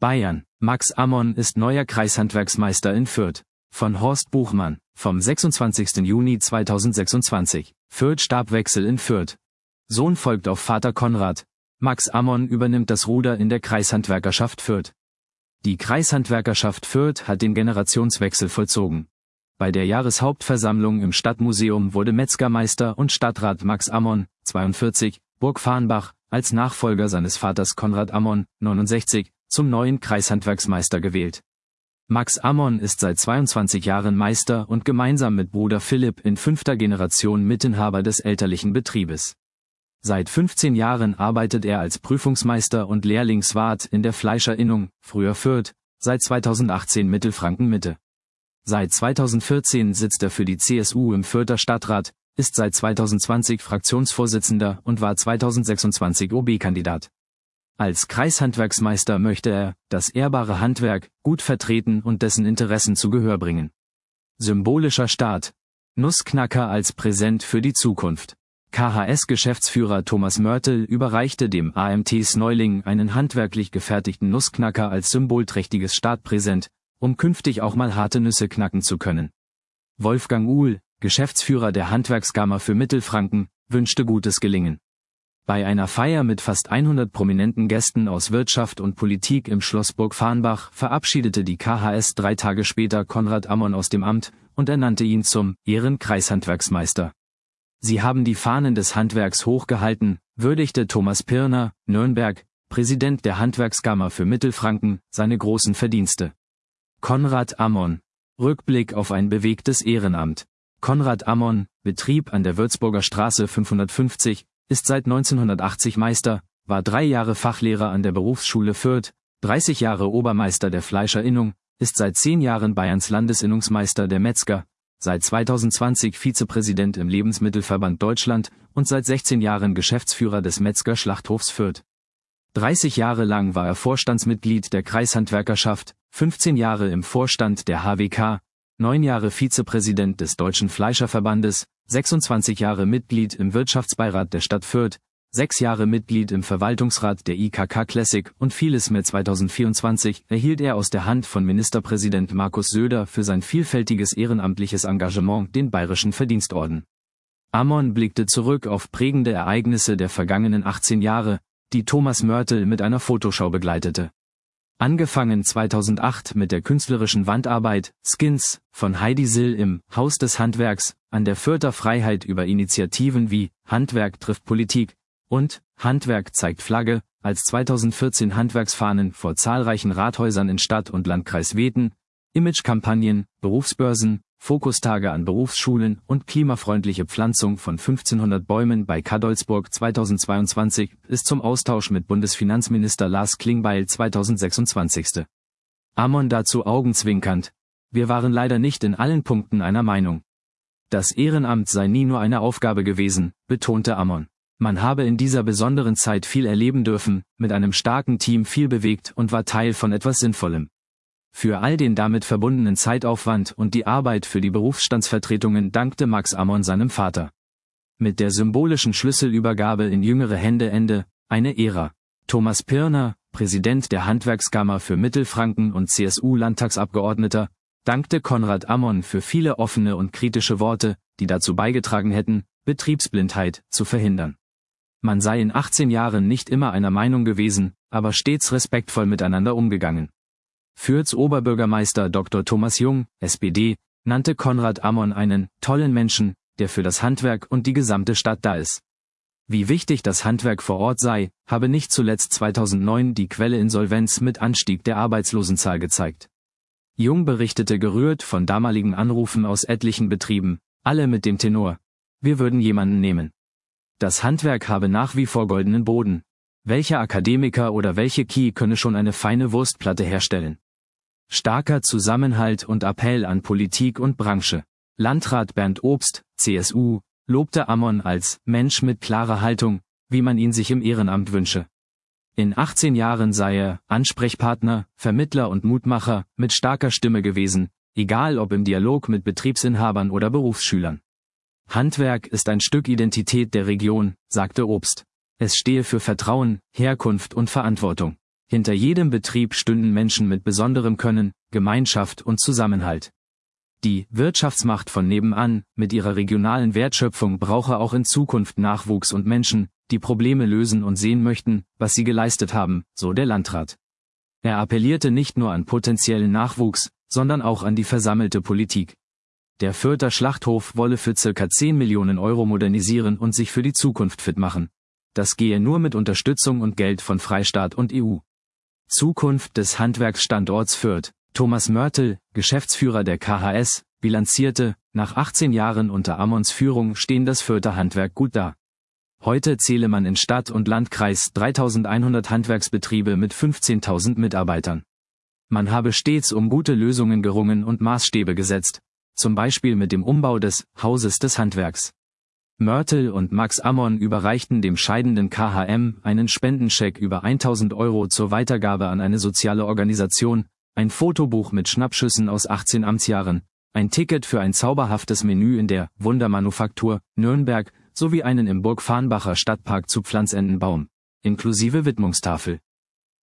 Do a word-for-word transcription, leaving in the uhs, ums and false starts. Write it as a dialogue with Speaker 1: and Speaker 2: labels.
Speaker 1: Bayern. Max Ammon ist neuer Kreishandwerksmeister in Fürth. Von Horst Buchmann, vom sechsundzwanzigsten Juni zweitausendsechsundzwanzig. Fürth Stabwechsel in Fürth. Sohn folgt auf Vater Konrad. Max Ammon übernimmt das Ruder in der Kreishandwerkerschaft Fürth. Die Kreishandwerkerschaft Fürth hat den Generationswechsel vollzogen. Bei der Jahreshauptversammlung im Stadtmuseum wurde Metzgermeister und Stadtrat Max Ammon, zweiundvierzig, Burg Farnbach, als Nachfolger seines Vaters Konrad Ammon, neunundsechzig, zum neuen Kreishandwerksmeister gewählt. Max Ammon ist seit zweiundzwanzig Jahren Meister und gemeinsam mit Bruder Philipp in fünfter Generation Mitinhaber des elterlichen Betriebes. Seit fünfzehn Jahren arbeitet er als Prüfungsmeister und Lehrlingswart in der Fleischerinnung, früher Fürth, seit zweitausendachtzehn Mittelfranken Mitte. Seit zweitausendvierzehn sitzt er für die C S U im Fürther Stadtrat, ist seit zweitausendzwanzig Fraktionsvorsitzender und war zweitausendsechsundzwanzig O B-Kandidat. Als Kreishandwerksmeister möchte er das ehrbare Handwerk gut vertreten und dessen Interessen zu Gehör bringen. Symbolischer Start. Nussknacker als Präsent für die Zukunft. K H S-Geschäftsführer Thomas Mörtel überreichte dem A M Ts-Neuling einen handwerklich gefertigten Nussknacker als symbolträchtiges Startpräsent, um künftig auch mal harte Nüsse knacken zu können. Wolfgang Uhl, Geschäftsführer der Handwerkskammer für Mittelfranken, wünschte gutes Gelingen. Bei einer Feier mit fast hundert prominenten Gästen aus Wirtschaft und Politik im Schloss Burg Farnbach verabschiedete die K H S drei Tage später Konrad Ammon aus dem Amt und ernannte ihn zum Ehrenkreishandwerksmeister. Sie haben die Fahnen des Handwerks hochgehalten, würdigte Thomas Pirner, Nürnberg, Präsident der Handwerkskammer für Mittelfranken, seine großen Verdienste. Konrad Ammon. Rückblick auf ein bewegtes Ehrenamt. Konrad Ammon, Betrieb an der Würzburger Straße fünfhundertfünfzig, ist seit neunzehnhundertachtzig Meister, war drei Jahre Fachlehrer an der Berufsschule Fürth, dreißig Jahre Obermeister der Fleischerinnung, ist seit zehn Jahren Bayerns Landesinnungsmeister der Metzger, seit zweitausendzwanzig Vizepräsident im Lebensmittelverband Deutschland und seit sechzehn Jahren Geschäftsführer des Metzger-Schlachthofs Fürth. dreißig Jahre lang war er Vorstandsmitglied der Kreishandwerkerschaft, fünfzehn Jahre im Vorstand der H W K, neun Jahre Vizepräsident des Deutschen Fleischerverbandes, sechsundzwanzig Jahre Mitglied im Wirtschaftsbeirat der Stadt Fürth, sechs Jahre Mitglied im Verwaltungsrat der I K K Classic und vieles mehr. zweitausendvierundzwanzig erhielt er aus der Hand von Ministerpräsident Markus Söder für sein vielfältiges ehrenamtliches Engagement den Bayerischen Verdienstorden. Ammon blickte zurück auf prägende Ereignisse der vergangenen achtzehn Jahre, die Thomas Mörtel mit einer Fotoschau begleitete. Angefangen zweitausendacht mit der künstlerischen Wandarbeit Skins von Heidi Sill im Haus des Handwerks, an der Fürther Freiheit über Initiativen wie Handwerk trifft Politik und Handwerk zeigt Flagge, als zweitausendvierzehn Handwerksfahnen vor zahlreichen Rathäusern in Stadt und Landkreis wehten, Imagekampagnen, Berufsbörsen, Fokustage an Berufsschulen und klimafreundliche Pflanzung von fünfzehnhundert Bäumen bei Kadolsburg zweitausendzweiundzwanzig ist zum Austausch mit Bundesfinanzminister Lars Klingbeil zweitausendsechsundzwanzig. Ammon dazu augenzwinkernd: Wir waren leider nicht in allen Punkten einer Meinung. Das Ehrenamt sei nie nur eine Aufgabe gewesen, betonte Ammon. Man habe in dieser besonderen Zeit viel erleben dürfen, mit einem starken Team viel bewegt und war Teil von etwas Sinnvollem. Für all den damit verbundenen Zeitaufwand und die Arbeit für die Berufsstandsvertretungen dankte Max Ammon seinem Vater. Mit der symbolischen Schlüsselübergabe in jüngere Hände Ende, eine Ära. Thomas Pirner, Präsident der Handwerkskammer für Mittelfranken und C S U-Landtagsabgeordneter, dankte Konrad Ammon für viele offene und kritische Worte, die dazu beigetragen hätten, Betriebsblindheit zu verhindern. Man sei in achtzehn Jahren nicht immer einer Meinung gewesen, aber stets respektvoll miteinander umgegangen. Fürths Oberbürgermeister Doktor Thomas Jung, S P D, nannte Konrad Ammon einen tollen Menschen, der für das Handwerk und die gesamte Stadt da ist. Wie wichtig das Handwerk vor Ort sei, habe nicht zuletzt zweitausendneun die Quelle Insolvenz mit Anstieg der Arbeitslosenzahl gezeigt. Jung berichtete gerührt von damaligen Anrufen aus etlichen Betrieben, alle mit dem Tenor: Wir würden jemanden nehmen. Das Handwerk habe nach wie vor goldenen Boden. Welcher Akademiker oder welche Kie könne schon eine feine Wurstplatte herstellen? Starker Zusammenhalt und Appell an Politik und Branche. Landrat Bernd Obst, C S U, lobte Ammon als Mensch mit klarer Haltung, wie man ihn sich im Ehrenamt wünsche. In achtzehn Jahren sei er Ansprechpartner, Vermittler und Mutmacher mit starker Stimme gewesen, egal ob im Dialog mit Betriebsinhabern oder Berufsschülern. Handwerk ist ein Stück Identität der Region, sagte Obst. Es stehe für Vertrauen, Herkunft und Verantwortung. Hinter jedem Betrieb stünden Menschen mit besonderem Können, Gemeinschaft und Zusammenhalt. Die Wirtschaftsmacht von nebenan, mit ihrer regionalen Wertschöpfung brauche auch in Zukunft Nachwuchs und Menschen, die Probleme lösen und sehen möchten, was sie geleistet haben, so der Landrat. Er appellierte nicht nur an potenziellen Nachwuchs, sondern auch an die versammelte Politik. Der Fürther Schlachthof wolle für circa zehn Millionen Euro modernisieren und sich für die Zukunft fit machen. Das gehe nur mit Unterstützung und Geld von Freistaat und E U. Zukunft des Handwerksstandorts Fürth. Thomas Mörtel, Geschäftsführer der K H S, bilanzierte, nach achtzehn Jahren unter Ammons Führung stehen das Fürther Handwerk gut da. Heute zähle man in Stadt und Landkreis dreitausendeinhundert Handwerksbetriebe mit fünfzehntausend Mitarbeitern. Man habe stets um gute Lösungen gerungen und Maßstäbe gesetzt, zum Beispiel mit dem Umbau des Hauses des Handwerks. Mörtel und Max Ammon überreichten dem scheidenden K H M einen Spendenscheck über tausend Euro zur Weitergabe an eine soziale Organisation, ein Fotobuch mit Schnappschüssen aus achtzehn Amtsjahren, ein Ticket für ein zauberhaftes Menü in der Wundermanufaktur Nürnberg sowie einen im Burg-Farnbacher Stadtpark zu Pflanzendenbaum, inklusive Widmungstafel.